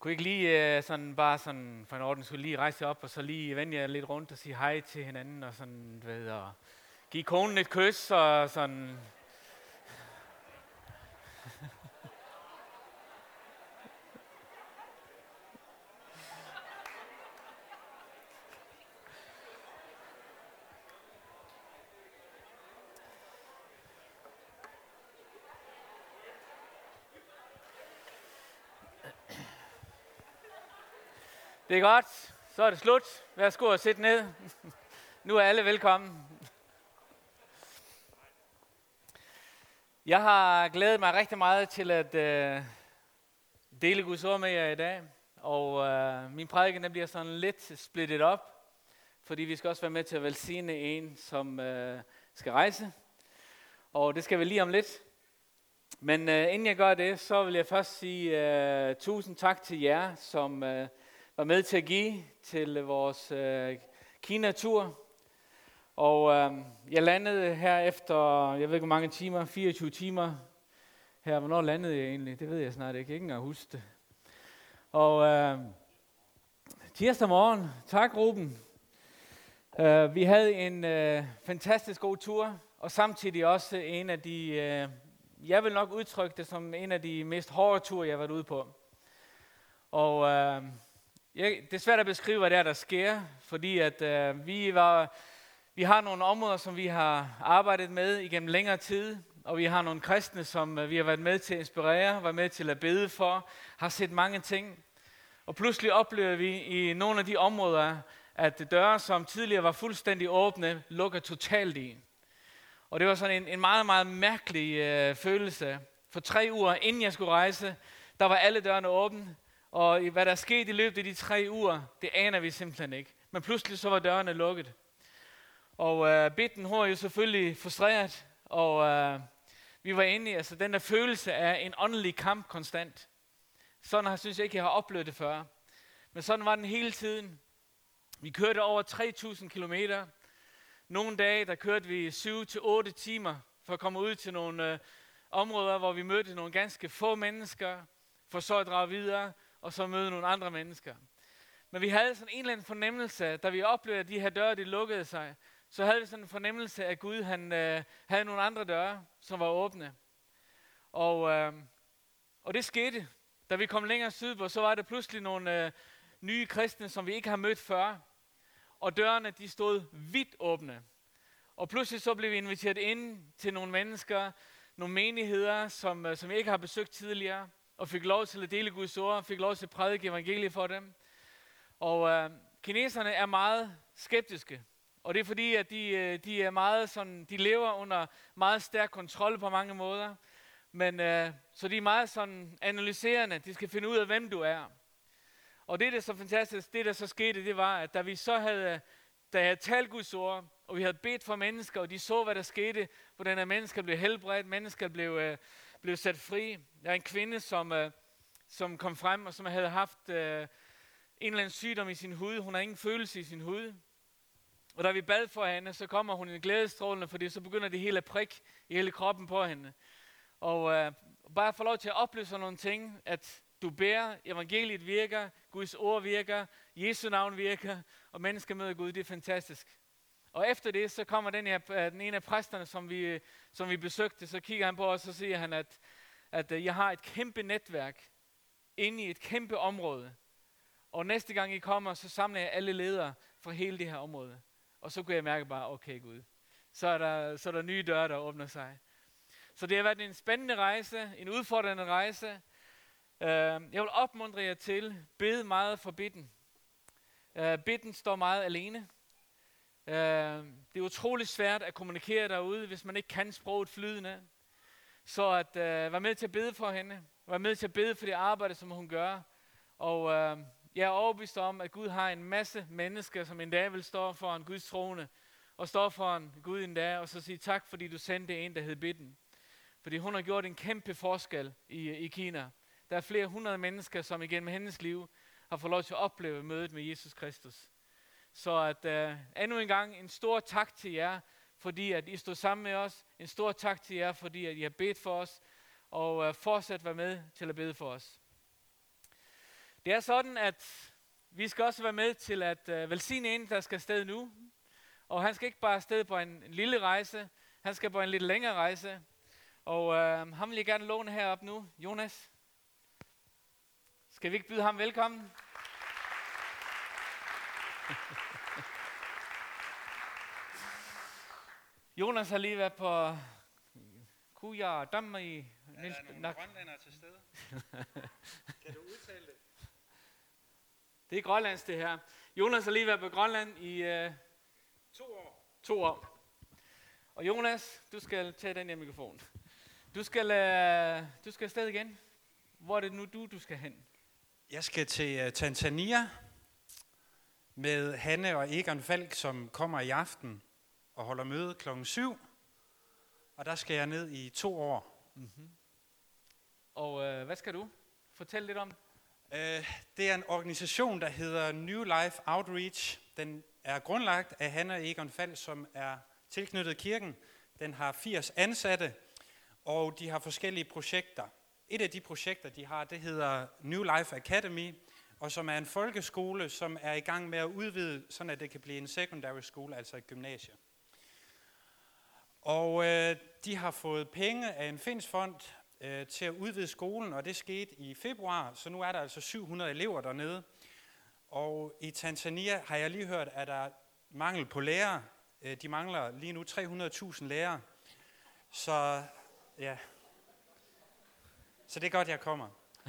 Kunne ikke lige bare for en ordens skyld lige rejse jer op, og så lige vende jer lidt rundt og sige hej til hinanden, og sådan, og give konen et kys, og sådan. Det er godt. Så er det slut. Værsgo og sæt ned. Nu er alle velkommen. Jeg har glædet mig rigtig meget til at dele Guds ord med jer i dag. Og min prædiken bliver sådan lidt splittet op, fordi vi skal også være med til at velsigne en, som skal rejse. Og det skal vi lige om lidt. Men inden jeg gør det, så vil jeg først sige tusind tak til jer, som var med til at give til vores Kina-tur. Og jeg landede her efter, jeg ved ikke hvor mange timer, 24 timer her. Hvornår landede jeg egentlig? Det ved jeg snart ikke engang huske det. Og tirsdag morgen, tak Ruben. Vi havde en fantastisk god tur, og samtidig også en af de, jeg vil nok udtrykke det som en af de mest hårde ture, jeg har været ude på. Og det er svært at beskrive, hvad det er, der sker, fordi at vi har nogle områder, som vi har arbejdet med igennem længere tid, og vi har nogle kristne, som vi har været med til at inspirere, været med til at bede for, har set mange ting. Og pludselig oplever vi i nogle af de områder, at døre, som tidligere var fuldstændig åbne, lukker totalt i. Og det var sådan en meget, meget mærkelig følelse. For 3 uger inden jeg skulle rejse, der var alle dørene åbne. Og hvad der skete i løbet af de 3 uger, det aner vi simpelthen ikke. Men pludselig så var dørene lukket. Og Bitten, hun var jo selvfølgelig frustreret. Og vi var inde i den der følelse af en åndelig kamp konstant. Sådan synes jeg ikke, jeg har oplevet det før. Men sådan var den hele tiden. Vi kørte over 3.000 kilometer. Nogle dage, der kørte vi 7-8 timer for at komme ud til nogle områder, hvor vi mødte nogle ganske få mennesker, for så at drage videre, og så møde nogle andre mennesker. Men vi havde sådan en eller anden fornemmelse, da vi oplevede, at de her døre, de lukkede sig, så havde vi sådan en fornemmelse af, at Gud han havde nogle andre døre, som var åbne. Og det skete. Da vi kom længere sydpå, så var der pludselig nogle nye kristne, som vi ikke har mødt før. Og dørene, de stod vidt åbne. Og pludselig så blev vi inviteret ind til nogle mennesker, nogle menigheder, som vi ikke har besøgt tidligere, og fik lov til at dele Guds ord, fik lov til at prædike evangeliet for dem. Og kineserne er meget skeptiske. Og det er fordi, at de er meget sådan, de lever under meget stærk kontrol på mange måder. Men så de er meget sådan analyserende. De skal finde ud af, hvem du er. Og det er så fantastisk. Det der så skete, det var, at da jeg havde talt Guds ord, og vi havde bedt for mennesker, og de så, hvad der skete, hvordan mennesker blev helbredt, mennesker blev sat fri. Der er en kvinde, som kom frem, og som havde haft en eller anden sygdom i sin hud. Hun har ingen følelse i sin hud. Og da vi bad for hende, så kommer hun i glædestrålende, fordi så begynder det hele at prikke i hele kroppen på hende. Og bare få lov til at opleve sådan nogle ting, at du bærer, evangeliet virker, Guds ord virker, Jesu navn virker, og mennesker møder Gud, det er fantastisk. Og efter det, så kommer den ene af præsterne, som vi besøgte, så kigger han på os, og så siger han, at jeg har et kæmpe netværk inde i et kæmpe område. Og næste gang I kommer, så samler jeg alle ledere fra hele det her område. Og så kunne jeg mærke bare, okay Gud, så er der nye døre, der åbner sig. Så det har været en spændende rejse, en udfordrende rejse. Jeg vil opmuntre jer til, bede meget for Bitten. Bitten står meget alene. Det er utrolig svært at kommunikere derude, hvis man ikke kan sproget flydende. Så at være med til at bede for hende, være med til at bede for det arbejde, som hun gør. Og jeg er overbevist om, at Gud har en masse mennesker, som en dag vil stå foran Guds trone, og stå foran Gud en dag, og så sige tak, fordi du sendte en, der hed Bitten. Fordi hun har gjort en kæmpe forskel i Kina. Der er flere hundrede mennesker, som igennem hendes liv har fået lov til at opleve mødet med Jesus Kristus. Så at endnu en gang en stor tak til jer, fordi at I stod sammen med os. En stor tak til jer, fordi at I har bedt for os, og fortsat være med til at bede for os. Det er sådan, at vi skal også være med til at velsigne en, der skal afsted nu. Og han skal ikke bare afsted på en lille rejse, han skal på en lidt længere rejse. Og ham vil jeg gerne låne herop nu. Jonas, skal vi ikke byde ham velkommen? Jonas har lige været på Kuja og Damme i... Der er nogle grønlændere til stede. Kan du udtale det? Det er grønlandsk, det her. Jonas har lige været på Grønland i 2 år. 2 år. Og Jonas, du skal tage den her mikrofon. Du skal afsted igen. Hvor er det nu, du skal hen? Jeg skal til Tanzania med Hanne og Egon Falk, som kommer i aften og holder møde klokken 7. Og der skal jeg ned i 2 år. Mm-hmm. Og hvad skal du? Fortæl lidt om. Det er en organisation, der hedder New Life Outreach. Den er grundlagt af Hanne og Egon Falk, som er tilknyttet kirken. Den har 80 ansatte, og de har forskellige projekter. Et af de projekter, de har, det hedder New Life Academy, og som er en folkeskole, som er i gang med at udvide, sådan at det kan blive en secondary school, altså et gymnasie. Og de har fået penge af en finsk fond til at udvide skolen, og det skete i februar, så nu er der altså 700 elever dernede. Og i Tanzania har jeg lige hørt, at der er mangel på lærere. De mangler lige nu 300.000 lærere. Så ja, så det er godt, jeg kommer.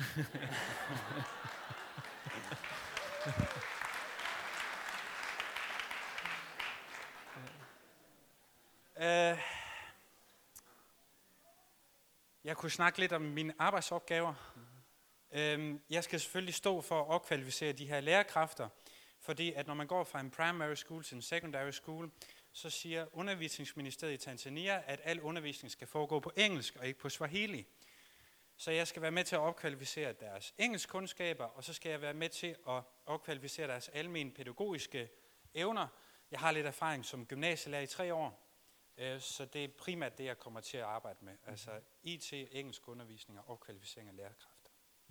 Jeg kunne snakke lidt om mine arbejdsopgaver. Jeg skal selvfølgelig stå for at opkvalificere de her lærerkræfter, fordi at når man går fra en primary school til en secondary school, så siger undervisningsministeriet i Tanzania, at al undervisning skal foregå på engelsk og ikke på swahili. Så jeg skal være med til at opkvalificere deres engelskkundskaber, og så skal jeg være med til at opkvalificere deres almene pædagogiske evner. Jeg har lidt erfaring som gymnasielærer i 3 år, så det er primært det, jeg kommer til at arbejde med. Altså IT, engelsk undervisning og opkvalificering af lærerkræfter.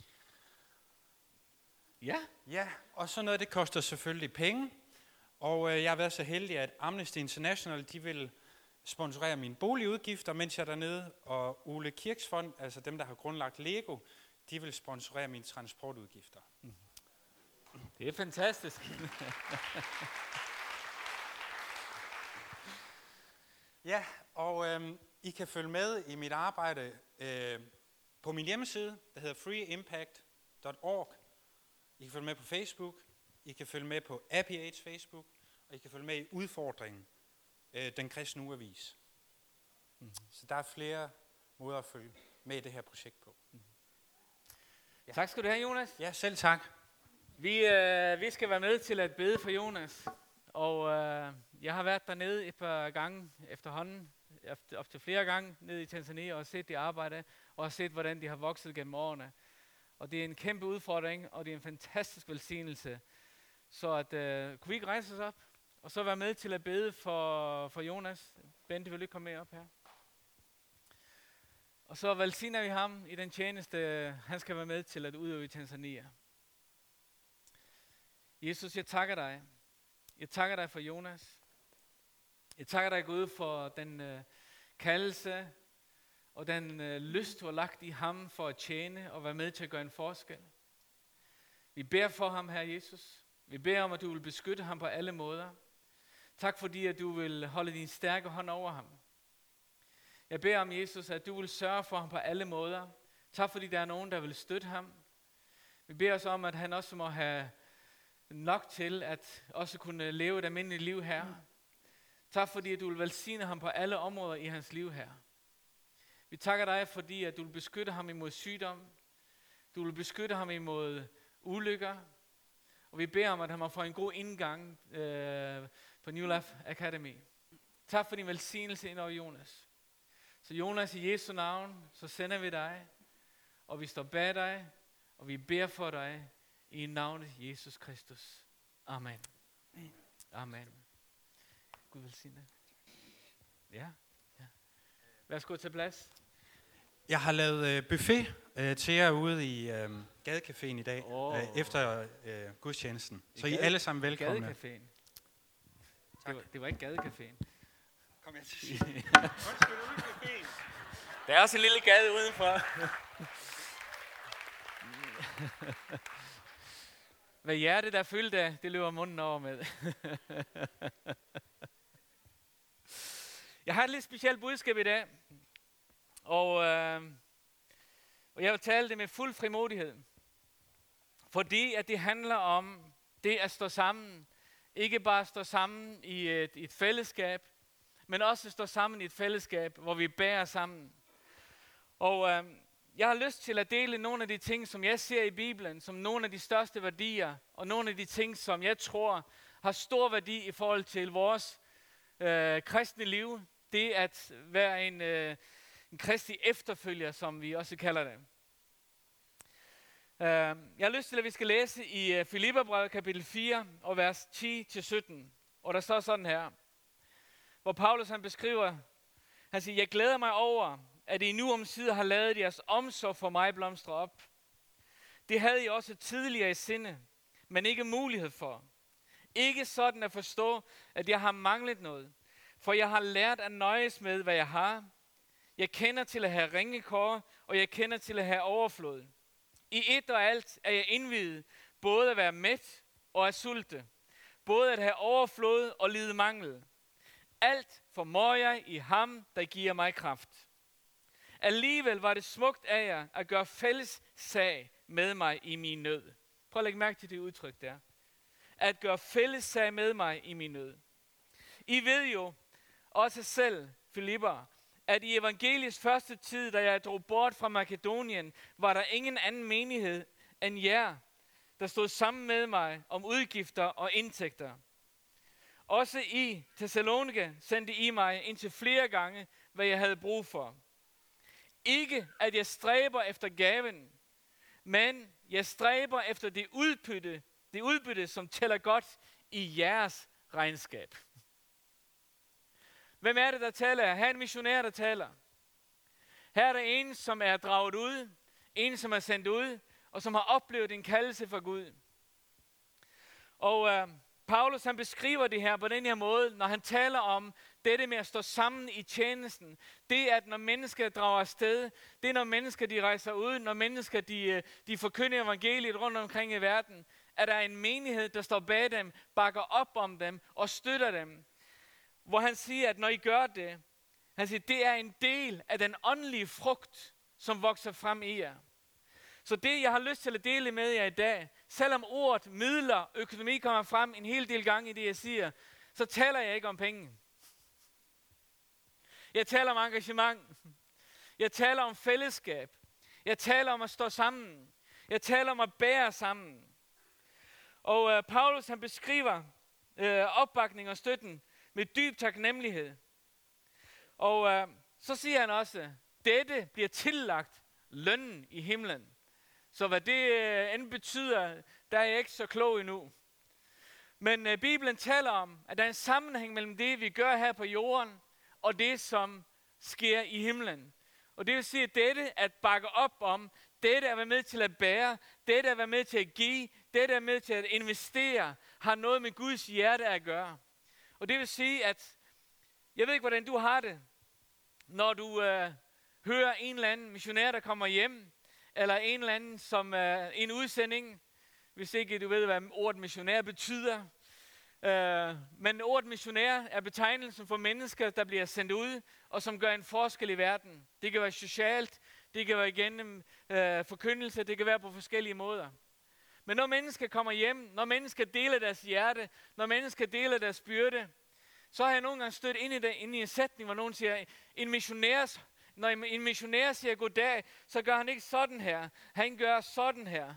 Ja. Ja, og så noget, det koster selvfølgelig penge. Og jeg har været så heldig, at Amnesty International, de vil sponsorere mine boligudgifter, mens jeg er dernede. Og Ole Kirks Fond, altså dem, der har grundlagt Lego, de vil sponsorere mine transportudgifter. Det er fantastisk. Ja, og I kan følge med i mit arbejde på min hjemmeside, der hedder freeimpact.org. I kan følge med på Facebook, I kan følge med på APH Facebook, og I kan følge med i udfordringen, den kristne ugeavis. Så der er flere måder at følge med i det her projekt på. Ja. Tak skal du have, Jonas. Ja, selv tak. Vi skal være med til at bede for Jonas. Og jeg har været dernede et par gange efterhånden, op til flere gange nede i Tanzania, og set det arbejde, og set, hvordan de har vokset gennem årene. Og det er en kæmpe udfordring, og det er en fantastisk velsignelse. Så at, kunne vi ikke rejse os op, og så være med til at bede for Jonas? Bente, vil du komme med op her? Og så velsigner vi ham i den tjeneste, han skal være med til at udøve i Tanzania. Jesus, jeg takker dig. Jeg takker dig for Jonas. Jeg takker dig, Gud, for den kaldelse og den lyst, du har lagt i ham for at tjene og være med til at gøre en forskel. Vi beder for ham, Herre Jesus. Vi beder om, at du vil beskytte ham på alle måder. Tak fordi, at du vil holde din stærke hånd over ham. Jeg beder om, Jesus, at du vil sørge for ham på alle måder. Tak fordi, der er nogen, der vil støtte ham. Vi beder os om, at han også må have nok til at også kunne leve et almindeligt liv her. Tak fordi, at du vil velsigne ham på alle områder i hans liv her. Vi takker dig, fordi at du vil beskytte ham imod sygdom. Du vil beskytte ham imod ulykker. Og vi beder om, at han må få en god indgang på New Life Academy. Tak for din velsignelse ind over Jonas. Så Jonas, i Jesu navn, så sender vi dig, og vi står bag dig, og vi beder for dig, i navnet Jesus Kristus. Amen. Amen. Gud velsigne. Ja. Værsgo til plads. Jeg har lavet buffet til jer ude Gadecaféen i dag, Åh. efter gudstjenesten. Så I er alle sammen velkomne. Gadecaféen. Det var ikke Gadecaféen. Kom jeg til at sige. Undskyld, ude i caféen. Der er også en lille gade udenfor. Hvad hjertet er fyldt af, det løber munden over med. Jeg har et lidt specielt budskab i dag. Og jeg vil tale det med fuld frimodighed. Fordi at det handler om det at stå sammen. Ikke bare stå sammen i et fællesskab, men også stå sammen i et fællesskab, hvor vi bærer sammen. Og jeg har lyst til at dele nogle af de ting, som jeg ser i Bibelen, som nogle af de største værdier, og nogle af de ting, som jeg tror har stor værdi i forhold til vores kristne liv. Det at være en kristelig efterfølger, som vi også kalder det. Jeg har lyst til, at vi skal læse i Filipperbrevet kapitel 4 og vers 10-17. Og der står sådan her, hvor Paulus han beskriver, han siger, jeg glæder mig over, at I nu omsider har ladet jeres omsorg for mig blomstre op. Det havde I også tidligere i sinde, men ikke mulighed for. Ikke sådan at forstå, at jeg har manglet noget, for jeg har lært at nøjes med, hvad jeg har. Jeg kender til at have ringekår, og jeg kender til at have overflod. I et og alt er jeg indviet, både at være mæt og at sulte, både at have overflod og lide mangel. Alt formår jeg i ham, der giver mig kraft. Alligevel var det smukt af jer at gøre fælles sag med mig i min nød. Prøv at lægge mærke til det udtryk der. At gøre fælles sag med mig i min nød. I ved jo også selv, Filipper, at i evangeliets første tid, da jeg drog bort fra Makedonien, var der ingen anden menighed end jer, der stod sammen med mig om udgifter og indtægter. Også i Thessalonike sendte I mig indtil flere gange, hvad jeg havde brug for. Ikke at jeg stræber efter gaven, men jeg stræber efter det udbytte, som tæller godt i jeres regnskab. Hvem er det, der taler her? Her er en missionær, der taler. Her er der en, som er draget ud, en, som er sendt ud, og som har oplevet en kaldelse fra Gud. Og Paulus han beskriver det her på den her måde, når han taler om dette med at stå sammen i tjenesten. Det er, at når mennesker drager afsted, det er, når mennesker de rejser ud, når mennesker de forkynder evangeliet rundt omkring i verden, at der er en menighed, der står bag dem, bakker op om dem og støtter dem. Hvor han siger, at når I gør det, han siger, det er en del af den åndelige frugt, som vokser frem i jer. Så det, jeg har lyst til at dele med jer i dag, selvom ordet, midler, økonomi kommer frem en hel del gange i det, jeg siger, så taler jeg ikke om penge. Jeg taler om engagement. Jeg taler om fællesskab. Jeg taler om at stå sammen. Jeg taler om at bære sammen. Og Paulus han beskriver opbakning og støtten med dyb taknemmelighed. Og så siger han også, dette bliver tillagt lønnen i himlen. Så hvad det end betyder, der er jeg ikke så klog endnu. Men Bibelen taler om, at der er en sammenhæng mellem det, vi gør her på jorden, og det, som sker i himlen. Og det vil sige, at dette at bakke op om, dette at være med til at bære, dette at være med til at give, dette at være med til at investere, har noget med Guds hjerte at gøre. Og det vil sige, at jeg ved ikke, hvordan du har det, når du hører en eller anden missionær, der kommer hjem, eller en eller anden, som en udsending, hvis ikke du ved, hvad ordet missionær betyder. Men ordet missionær er betegnelsen for mennesker, der bliver sendt ud, og som gør en forskel i verden. Det kan være socialt, det kan være igennem forkyndelse, det kan være på forskellige måder. Men når mennesker kommer hjem, når mennesker deler deres hjerte, når mennesker deler deres byrde, så har jeg nogle gange stødt ind i en sætning, hvor nogen siger, når en missionær siger goddag, så gør han ikke sådan her. Han gør sådan her.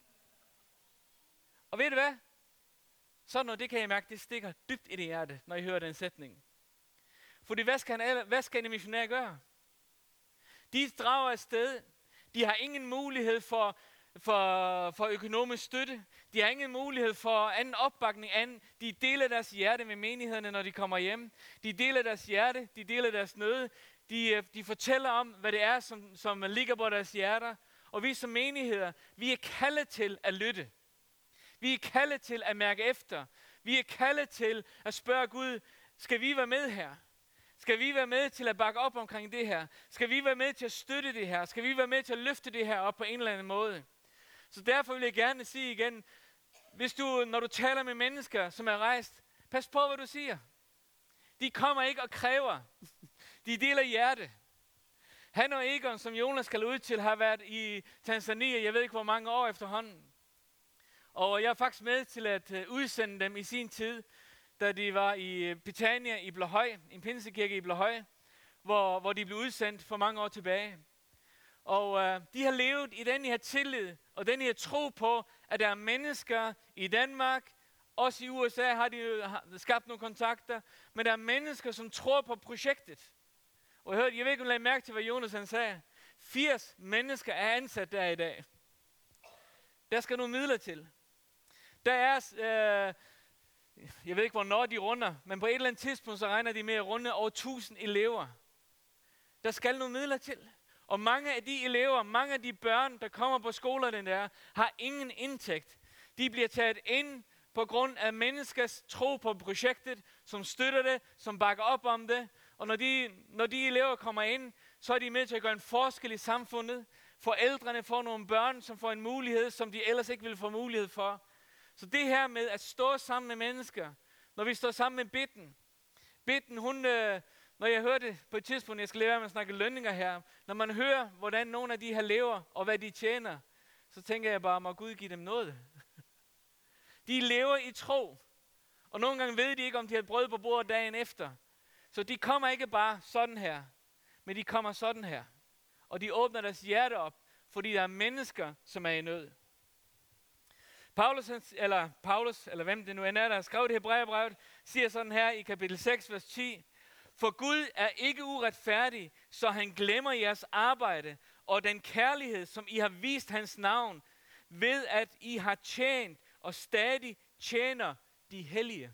Og ved du hvad? Sådan noget, det kan jeg mærke, det stikker dybt i det hjerte, når I hører den sætning. Fordi hvad skal en missionær gøre? De drager afsted. De har ingen mulighed for økonomisk støtte. De har ingen mulighed for anden opbakning anden. De deler deres hjerte med menighederne, når de kommer hjem. De deler deres hjerte, de deler deres nød. De fortæller om, hvad det er, som ligger på deres hjerter. og vi som menigheder, vi er kaldet til at lytte. Vi er kaldet til at mærke efter. Vi er kaldet til at spørge Gud, skal vi være med her? Skal vi være med til at bakke op omkring det her? Skal vi være med til at støtte det her? Skal vi være med til at løfte det her op på en eller anden måde? Så derfor vil jeg gerne sige igen, når du taler med mennesker, som er rejst, pas på, hvad du siger. De kommer ikke og kræver. De deler hjerte. Han og Egon, som Jonas skal ud til, har været i Tanzania, jeg ved ikke hvor mange år efterhånden. Og jeg er faktisk med til at udsende dem i sin tid, da de var i Betania i Blåhøj, en pinsekirke i Blåhøj, hvor de blev udsendt for mange år tilbage. Og de har levet i den her tillid, og den her tro på, at der er mennesker i Danmark, også i USA har de skabt nogle kontakter, men der er mennesker, som tror på projektet. Og jeg ved ikke, om I lagde mærke til, hvad Jonas han sagde. 80 mennesker er ansat der i dag. Der skal nogle midler til. Der er, jeg ved ikke, hvornår de runder, men på et eller andet tidspunkt, så regner de med at runde over 1000 elever. Der skal nogle midler til. Og mange af de elever, mange af de børn, der kommer på skolerne der, har ingen indtægt. De bliver taget ind på grund af menneskers tro på projektet, som støtter det, som bakker op om det. Og når de elever kommer ind, så er de med til at gøre en forskel i samfundet. Forældrene får nogle børn, som får en mulighed, som de ellers ikke ville få mulighed for. Så det her med at stå sammen med mennesker, når vi står sammen med Bitten hun, når jeg hørte på et tidspunkt, jeg skal lade være med at snakke lønninger her, når man hører, hvordan nogle af de her lever, og hvad de tjener, så tænker jeg bare, må Gud give dem noget. De lever i tro, og nogle gange ved de ikke, om de har brød på bordet dagen efter. Så de kommer ikke bare sådan her, men de kommer sådan her. Og de åbner deres hjerte op, fordi der er mennesker, som er i nød. Paulus, eller hvem det nu end er, der har skrevet Hebræerbrevet, siger sådan her i kapitel 6, vers 10. For Gud er ikke uretfærdig, så han glemmer jeres arbejde og den kærlighed, som I har vist hans navn, ved at I har tjent og stadig tjener de hellige.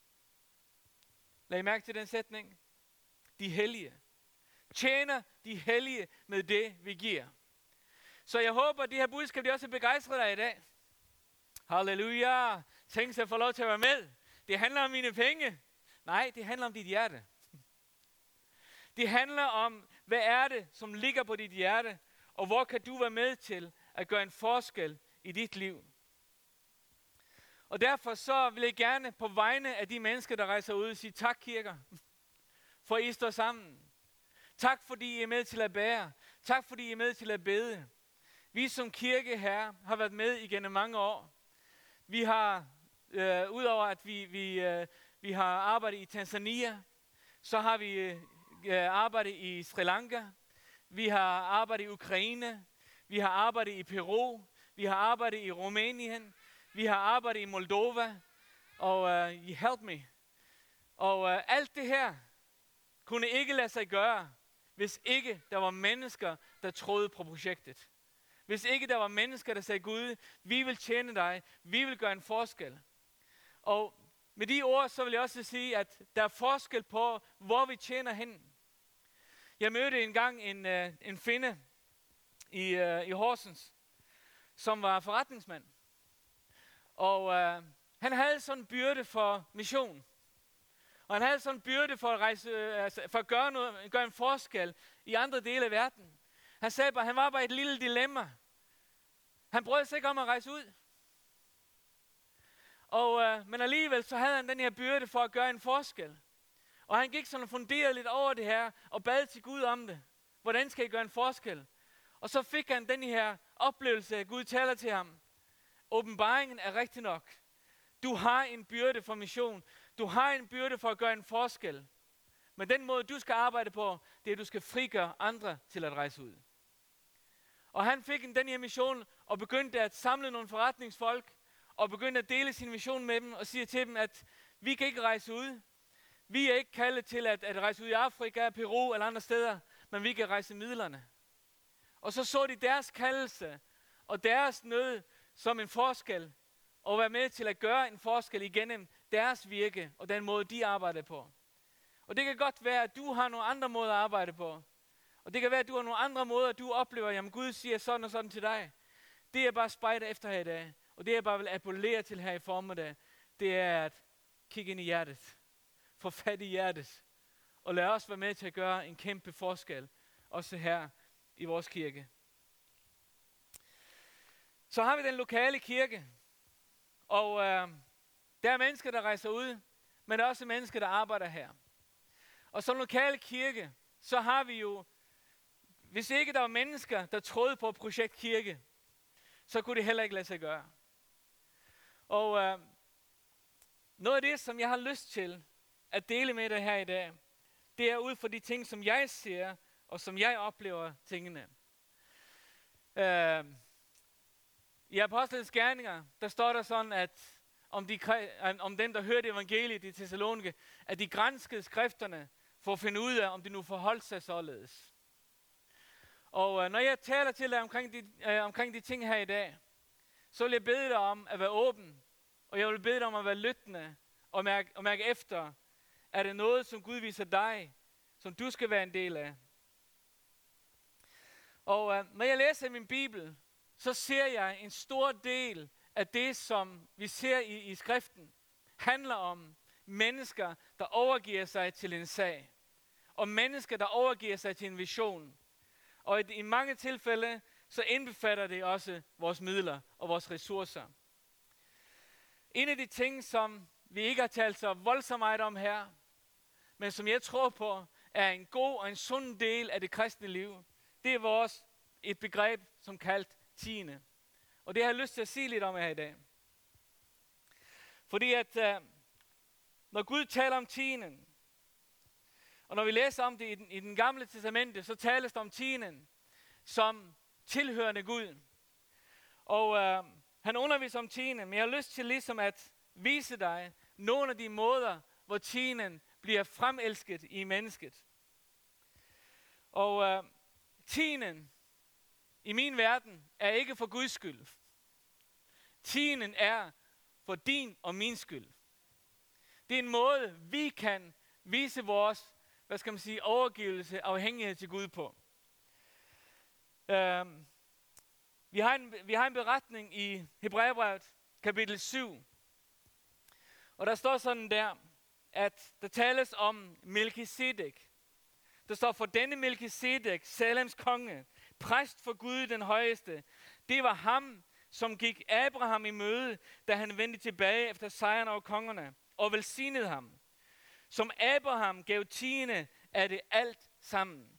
Lad I mærke til den sætning? De hellige. Tjener de hellige med det, vi giver. Så jeg håber, at det her budskab de også er begejstret af i dag. Halleluja. Tænk sig at få lov til at være med. Det handler om mine penge. Nej, det handler om dit hjerte. Det handler om, hvad er det, som ligger på dit hjerte, og hvor kan du være med til at gøre en forskel i dit liv. Og derfor så vil jeg gerne på vegne af de mennesker, der rejser ud, sige tak kirker, for I står sammen. Tak fordi I er med til at bære. Tak fordi I er med til at bede. Vi som kirke her har været med igennem mange år. Vi har, udover at vi har arbejdet i Tanzania, så har vi arbejdet i Sri Lanka. Vi har arbejdet i Ukraine. Vi har arbejdet i Peru. Vi har arbejdet i Rumænien. Vi har arbejdet i Moldova. Og help me. Og alt det her kunne ikke lade sig gøre, hvis ikke der var mennesker, der troede på projektet. Hvis ikke der var mennesker, der sagde, Gud, vi vil tjene dig, vi vil gøre en forskel. Og med de ord, så vil jeg også sige, at der er forskel på, hvor vi tjener hen. Jeg mødte engang en finde i Horsens, som var forretningsmand. Og han havde sådan en byrde for mission. Og han havde sådan en byrde for at rejse, for at gøre en forskel i andre dele af verden. Han sagde bare, han var bare et lille dilemma. Han brød sig ikke om at rejse ud. Men alligevel så havde han den her byrde for at gøre en forskel. Og han gik sådan og funderede lidt over det her, og bad til Gud om det. Hvordan skal jeg gøre en forskel? Og så fik han den her oplevelse, at Gud taler til ham. Åbenbaringen er rigtig nok. Du har en byrde for mission. Du har en byrde for at gøre en forskel. Men den måde, du skal arbejde på, det er, at du skal frigøre andre til at rejse ud. Og han fik den her mission, og begyndte at samle nogle forretningsfolk, og begyndte at dele sin mission med dem, og sige til dem, at vi kan ikke rejse ud. Vi er ikke kaldet til at rejse ud i Afrika, Peru eller andre steder, men vi kan rejse midlerne. Og så de deres kaldelse, og deres nød som en forskel, og være med til at gøre en forskel igennem deres virke, og den måde, de arbejder på. Og det kan godt være, at du har nogle andre måder at arbejde på. Og det kan være, at du har nogle andre måder, du oplever, jamen Gud siger sådan og sådan til dig. Det jeg bare spejder efter her i dag, og det jeg bare vil appellere til her i formiddag, det er at kigge ind i hjertet. Få fat i hjertet. Og lad os være med til at gøre en kæmpe forskel, også her i vores kirke. Så har vi den lokale kirke, og der er mennesker, der rejser ud, men der er også mennesker, der arbejder her. Og som lokale kirke, så har vi jo, hvis ikke der var mennesker, der troede på projekt kirke, så kunne det heller ikke lade sig gøre. Og noget af det, som jeg har lyst til at dele med dig her i dag, det er ud fra de ting, som jeg ser, og som jeg oplever tingene. I Apostlenes Gerninger, der står der sådan, at om dem, der hørte evangeliet i Thessalonike, at de granskede skrifterne for at finde ud af, om det nu forholdt sig således. Og når jeg taler til dig omkring de ting her i dag, så vil jeg bede dig om at være åben, og jeg vil bede dig om at være lyttende og mærke efter, er det noget, som Gud viser dig, som du skal være en del af. Og når jeg læser i min Bibel, så ser jeg en stor del af det, som vi ser i skriften, handler om mennesker, der overgiver sig til en sag. Og mennesker, der overgiver sig til en vision. Og i mange tilfælde, så indbefatter det også vores midler og vores ressourcer. En af de ting, som vi ikke har talt så voldsomt meget om her, men som jeg tror på, er en god og en sund del af det kristne liv, det er et begreb, som kaldt tiende. Og det har jeg lyst til at sige lidt om her i dag. Fordi at når Gud taler om tienden, og når vi læser om det i den gamle testamente, så tales der om tienden som tilhørende Gud. Og han underviser om tienden, men jeg har lyst til ligesom at vise dig nogle af de måder, hvor tienden bliver fremelsket i mennesket. Og tienden i min verden er ikke for Guds skyld. Tienden er for din og min skyld. Det er en måde, vi kan vise vores, overgivelse, afhængighed til Gud på. Vi har en beretning i Hebræerbrevet, kapitel 7. Og der står sådan der, at der tales om Melkisedek. Der står, for denne Melkisedek, Salems konge, præst for Gud den højeste, det var ham, som gik Abraham i møde, da han vendte tilbage efter sejren over kongerne, og velsignede ham. Som Abraham gav tiende, er det alt sammen.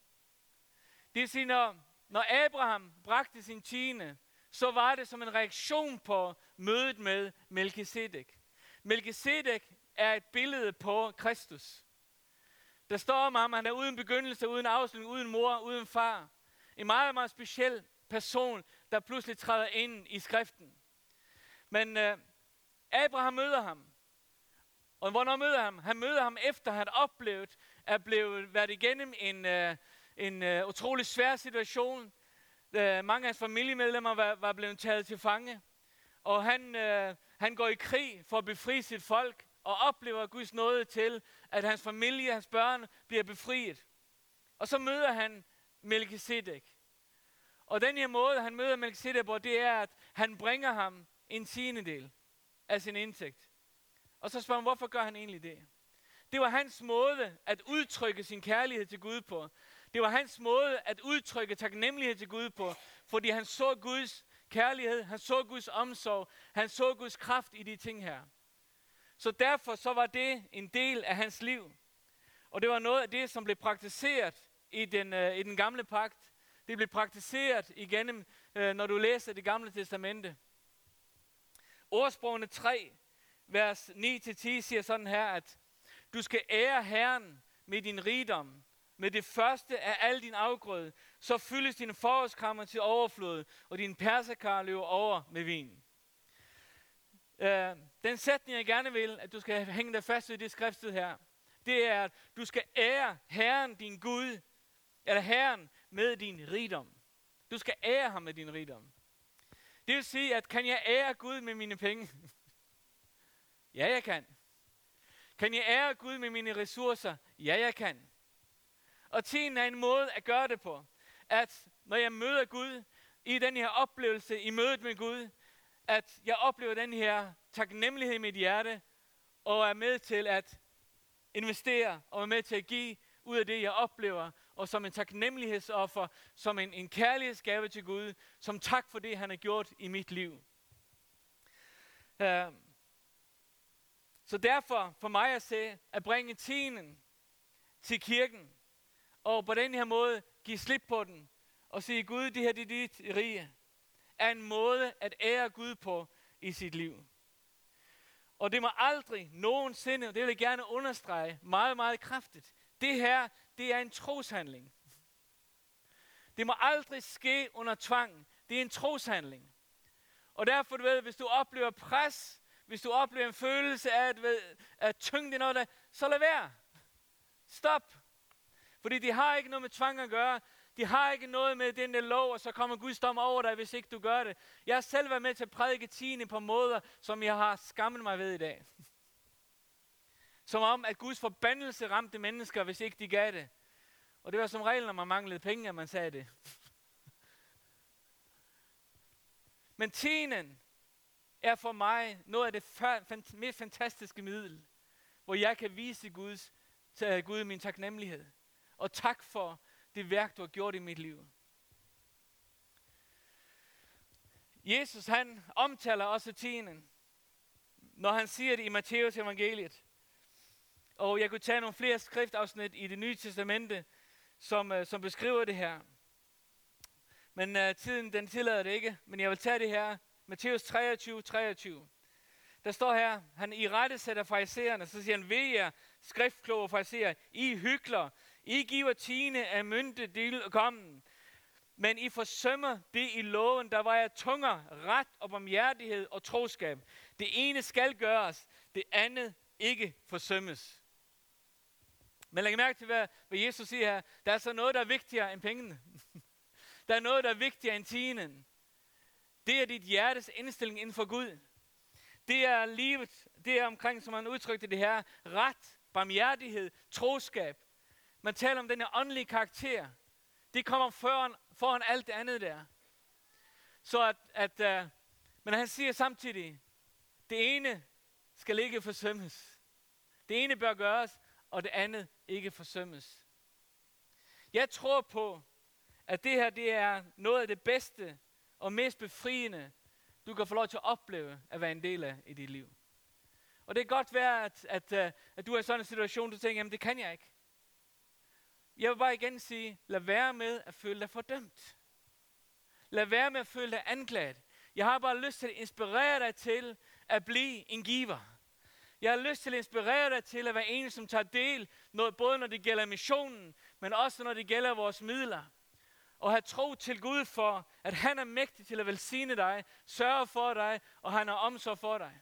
Det vil sige, når Abraham bragte sin tiende, så var det som en reaktion på mødet med Melkisedek. Melkisedek er et billede på Kristus. Der står om ham, han er uden begyndelse, uden afslutning, uden mor, uden far. En meget, meget speciel person, der pludselig træder ind i skriften. Men Abraham møder ham. Og hvornår møder han ham? Han møder ham efter, at han oplevet at været igennem en utrolig svær situation. Mange af hans familiemedlemmer var blevet taget til fange. Og han går i krig for at befri sit folk, og oplever Guds nåde til, at hans familie, hans børn, bliver befriet. Og så møder han Melkisedek. Og den her måde, han møder Melkisedek på, det er, at han bringer ham en tiendedel af sin indtægt. Og så spørger han, hvorfor gør han egentlig det? Det var hans måde at udtrykke sin kærlighed til Gud på. Det var hans måde at udtrykke taknemmelighed til Gud på, fordi han så Guds kærlighed, han så Guds omsorg, han så Guds kraft i de ting her. Så derfor så var det en del af hans liv. Og det var noget af det, som blev praktiseret i den gamle pagt. Det blev praktiseret igennem, når du læser det gamle testamente. Ordsprogene 3, vers 9-10 siger sådan her, at du skal ære Herren med din rigdom, med det første af al din afgrød, så fyldes dine forårskrammer til overflod, og din perserkar løber over med vin. Den sætning, jeg gerne vil, at du skal hænge dig fast i det skriftsted her, det er, at du skal ære Herren, din Gud, eller Herren med din rigdom. Du skal ære ham med din rigdom. Det vil sige, at kan jeg ære Gud med mine penge? Ja, jeg kan. Kan jeg ære Gud med mine ressourcer? Ja, jeg kan. Og tienden er en måde at gøre det på. At når jeg møder Gud i den her oplevelse, i mødet med Gud, at jeg oplever den her taknemmelighed i mit hjerte, og er med til at investere, og er med til at give ud af det, jeg oplever, og som en taknemmelighedsoffer, som en kærlighedsgave til Gud, som tak for det, han har gjort i mit liv. Så derfor, for mig at se, at bringe tienden til kirken, og på den her måde give slip på den, og sige, Gud, det her det er dit rige, er en måde at ære Gud på i sit liv. Og det må aldrig nogensinde, og det vil jeg gerne understrege meget, meget kraftigt, det her, det er en troshandling. Det må aldrig ske under tvang. Det er en troshandling. Og derfor, du ved, hvis du oplever pres, hvis du oplever en følelse af at tynge noget der, så lad være. Stop. Fordi det har ikke noget med tvang at gøre. De har ikke noget med den der lov, og så kommer Guds dom over dig, hvis ikke du gør det. Jeg har selv været med til at prædike tiende på måder, som jeg har skammet mig ved i dag. Som om, at Guds forbandelse ramte mennesker, hvis ikke de gav det. Og det var som regel, når man manglede penge, at man sagde det. Men tienden er for mig noget af det mest fantastiske middel, hvor jeg kan vise Gud min taknemmelighed. Og tak for det værk, du har gjort i mit liv. Jesus, han omtaler også tienden, når han siger det i Matteus evangeliet. Og jeg kunne tage nogle flere skriftafsnit i Det Nye Testamente, som beskriver det her. Men tiden den tillader det ikke, men jeg vil tage det her. Matteus 23. Der står her, han irettesætter farisæerne, så siger han, ved jer, skriftkloge farisæere, I hykler, I giver tiende af mynte, del og kommen, men I forsømmer det i loven, der vejer tunger, ret og barmhjertighed og troskab. Det ene skal gøres, det andet ikke forsømmes. Men læg mærke til, hvad Jesus siger her. Der er altså noget, der er vigtigere end pengene. Der er noget, der er vigtigere end tienden. Det er dit hjertes indstilling inden for Gud. Det er livet, det er omkring, som han udtrykte det her, ret, barmhjertighed, troskab. Man taler om den her åndelige karakter. Det kommer foran alt det andet der. Så men han siger samtidig, det ene skal ikke forsømmes. Det ene bør gøres, og det andet ikke forsømmes. Jeg tror på, at det her det er noget af det bedste og mest befriende, du kan få lov til at opleve at være en del af i dit liv. Og det kan godt være, at du er i sådan en situation, du tænker, jamen det kan jeg ikke. Jeg vil bare igen sige, lad være med at føle dig fordømt. Lad være med at føle dig anklaget. Jeg har bare lyst til at inspirere dig til at blive en giver. Jeg har lyst til at inspirere dig til at være en, som tager del, både når det gælder missionen, men også når det gælder vores midler. Og have tro til Gud for, at han er mægtig til at velsigne dig, sørge for dig, og han har omsorg for dig.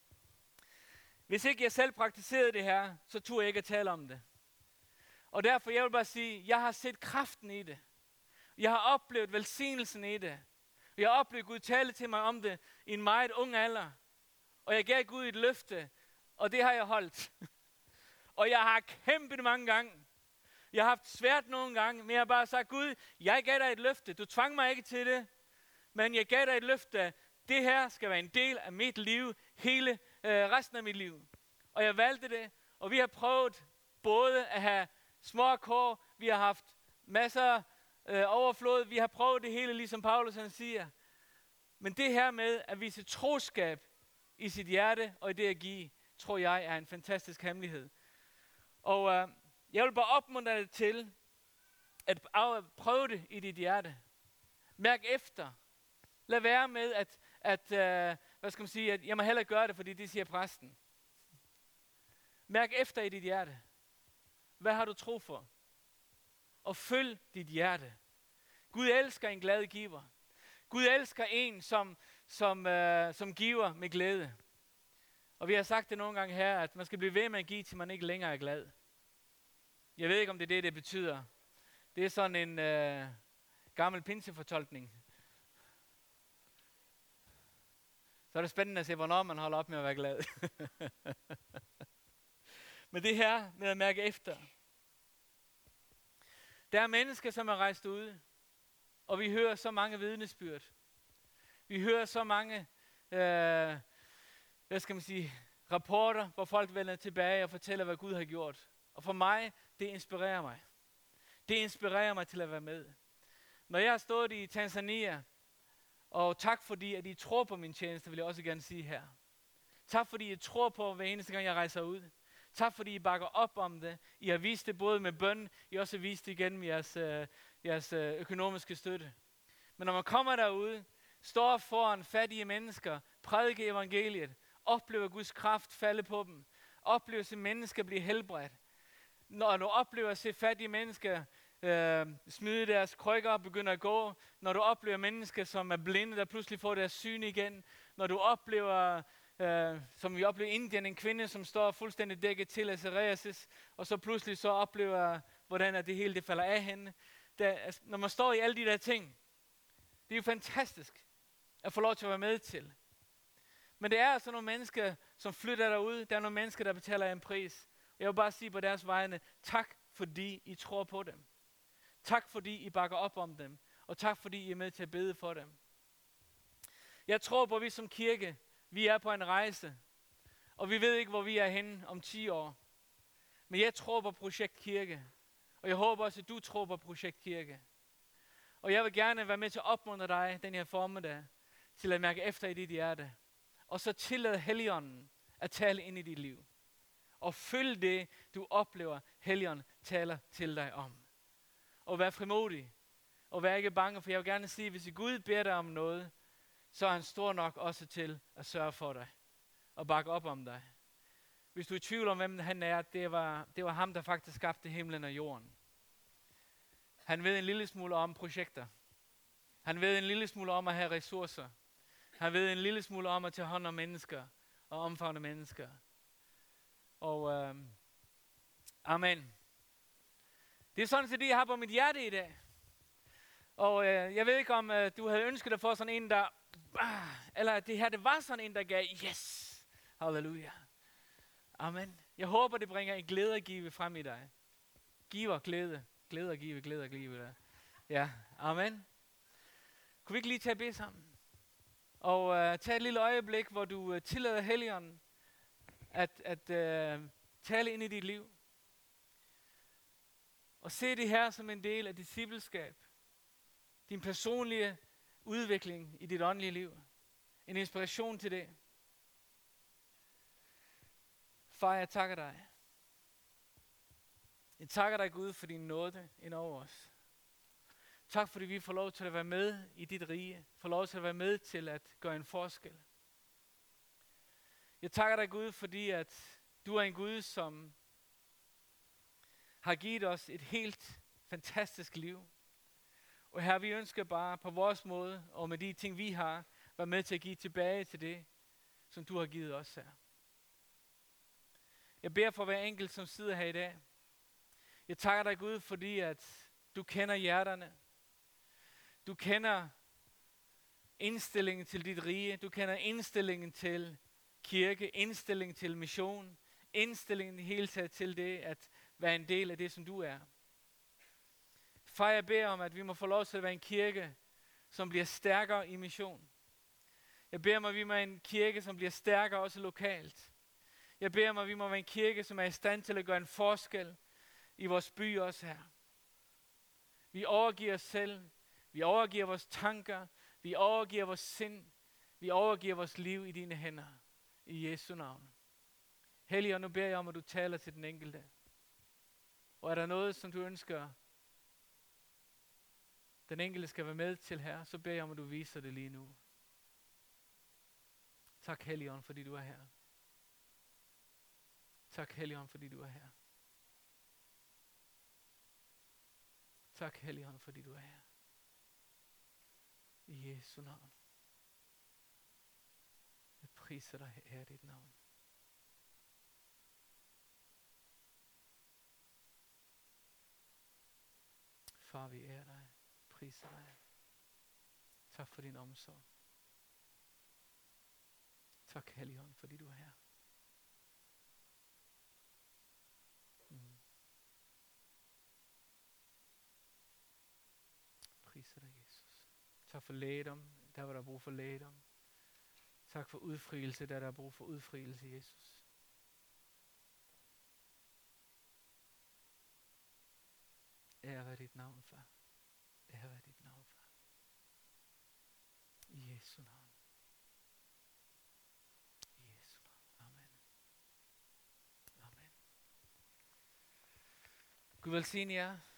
Hvis ikke jeg selv praktiserede det her, så turde jeg ikke at tale om det. Og derfor, jeg vil bare sige, jeg har set kraften i det. Jeg har oplevet velsignelsen i det. Jeg har oplevet Gud tale til mig om det i en meget ung alder. Og jeg gav Gud et løfte, og det har jeg holdt. Og jeg har kæmpet mange gange. Jeg har haft svært nogle gange, men jeg har bare sagt, Gud, jeg gav dig et løfte. Du tvang mig ikke til det, men jeg gav dig et løfte. Det her skal være en del af mit liv, hele resten af mit liv. Og jeg valgte det, og vi har prøvet både at have små kår, vi har haft masser overflod, vi har prøvet det hele, ligesom Paulus han siger. Men det her med at vise troskab i sit hjerte og i det at give, tror jeg er en fantastisk hemmelighed. Og jeg vil bare opmuntre dig til at prøve det i dit hjerte. Mærk efter. Lad være med at jeg må hellere gøre det, fordi det siger præsten. Mærk efter i dit hjerte. Hvad har du tro for? Og følg dit hjerte. Gud elsker en glad giver. Gud elsker en, som giver med glæde. Og vi har sagt det nogle gange her, at man skal blive ved med at give, til man ikke længere er glad. Jeg ved ikke, om det er det betyder. Det er sådan en gammel pinsefortolkning. Så er det spændende at se, hvornår man holder op med at være glad. Men det her med at mærke efter. Der er mennesker, som er rejst ud, og vi hører så mange vidnesbyrd. Vi hører så mange, rapporter, hvor folk vender tilbage og fortæller, hvad Gud har gjort. Og for mig, det inspirerer mig. Det inspirerer mig til at være med. Når jeg har stået i Tanzania, og tak fordi, at I tror på min tjeneste, vil jeg også gerne sige her. Tak fordi I tror på, hver eneste gang jeg rejser ud. Tak fordi I bakker op om det. I har vist det både med bøn, I har også vist det igen med jeres økonomiske støtte. Men når man kommer derude, står foran fattige mennesker, prædiker evangeliet, oplever Guds kraft falde på dem, oplever at se mennesker blive helbredt. Når du oplever at se fattige mennesker smide deres krykker og begynde at gå, når du oplever mennesker, som er blinde, der pludselig får deres syn igen, når du oplever, som vi oplever i Indien, en kvinde, som står fuldstændig dækket til af psoriasis, og så pludselig så oplever, hvordan at det hele det falder af hende. Når man står i alle de der ting, det er jo fantastisk at få lov til at være med til. Men det er altså nogle mennesker, som flytter derud. Der er nogle mennesker, der betaler en pris. Jeg vil bare sige på deres vegne, tak fordi I tror på dem. Tak fordi I bakker op om dem. Og tak fordi I er med til at bede for dem. Jeg tror på, at vi som kirke, vi er på en rejse. Og vi ved ikke, hvor vi er henne om 10 år. Men jeg tror på Projekt Kirke. Og jeg håber også, at du tror på Projekt Kirke. Og jeg vil gerne være med til at opmuntre dig den her formiddag, til at mærke efter i dit hjerte. Og så tillade Helligånden at tale ind i dit liv. Og følg det, du oplever, Helligånden taler til dig om. Og vær frimodig. Og vær ikke bange, for jeg vil gerne sige, hvis Gud beder dig om noget, så er han stor nok også til at sørge for dig. Og bakke op om dig. Hvis du er i tvivl om, hvem han er, det var ham, der faktisk skabte himlen og jorden. Han ved en lille smule om projekter. Han ved en lille smule om at have ressourcer. Han ved en lille smule om at tage hånd om mennesker og omfavne mennesker. Og amen. Det er sådan set det, jeg har på mit hjerte i dag. Og jeg ved ikke, om du havde ønsket dig for sådan en, der... eller det her, det var sådan en, der gav yes. Halleluja. Amen. Jeg håber, det bringer en glæde og give frem i dig. Giver glæde. Glæde og give, glæde og give. Ja, amen. Kunne vi ikke lige tage bede sammen? Og tage et lille øjeblik, hvor du tillader Helligånden at tale ind i dit liv. Og se det her som en del af discipleskab. Din personlige udvikling i dit åndelige liv. En inspiration til det. Far, jeg takker dig. Jeg takker dig, Gud, for din nåde ind over os. Tak, fordi vi får lov til at være med i dit rige. Får lov til at være med til at gøre en forskel. Jeg takker dig, Gud, fordi at du er en Gud, som har givet os et helt fantastisk liv. Og her vi ønsker bare på vores måde, og med de ting vi har, være med til at give tilbage til det, som du har givet os her. Jeg beder for hver enkelt, som sidder her i dag. Jeg takker dig, Gud, fordi at du kender hjerterne. Du kender indstillingen til dit rige. Du kender indstillingen til kirke, indstillingen til mission, indstillingen i hele taget til det at være en del af det, som du er. Far, jeg beder om, at vi må få lov til at være en kirke, som bliver stærkere i mission. Jeg beder om, at vi må være en kirke, som bliver stærkere også lokalt. Jeg beder om, at vi må være en kirke, som er i stand til at gøre en forskel i vores by også her. Vi overgiver os selv. Vi overgiver vores tanker. Vi overgiver vores sind. Vi overgiver vores liv i dine hænder. I Jesu navn. Helligånd, nu beder jeg om, at du taler til den enkelte. Og er der noget, som du ønsker, den enkelte skal være med til her, så beder jeg om, at du viser det lige nu. Tak, Helligånd, fordi du er her. Tak, Helligånd, fordi du er her. Tak, Helligånd, fordi du er her. I Jesu navn. Jeg priser dig, Herre, dit navn. Far, vi ærer dig. Priser dig. Tak for din omsorg. Tak, Helligånd, fordi du er her. Tak for lægedom, der hvor der er brug for lægedom. Tak for udfrielse, der er brug for udfrielse, Jesus. Ære være dit navn, far. Ære være dit navn, far. I Jesu navn. I Jesu navn. Amen. Amen. Gud velsigne jer.